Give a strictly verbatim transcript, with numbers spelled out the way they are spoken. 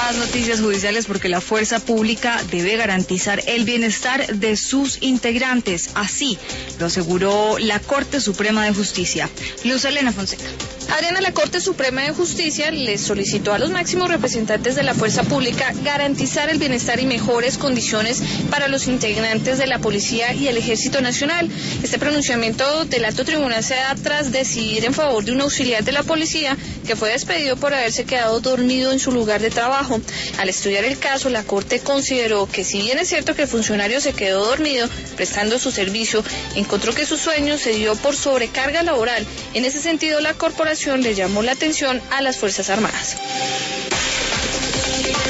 Más noticias judiciales porque la fuerza pública debe garantizar el bienestar de sus integrantes. Así lo aseguró la Corte Suprema de Justicia. Luz Elena Fonseca. Adriana, la Corte Suprema de Justicia les solicitó a los máximos representantes de la fuerza pública garantizar el bienestar y mejores condiciones para los integrantes de la Policía y el Ejército Nacional. Este pronunciamiento del alto tribunal se da tras decidir en favor de un auxiliar de la policía que fue despedido por haberse quedado dormido en su lugar de trabajo. Al estudiar el caso, la Corte consideró que si bien es cierto que el funcionario se quedó dormido prestando su servicio, encontró que su sueño se dio por sobrecarga laboral. En ese sentido, la corporación le llamó la atención a las Fuerzas Armadas.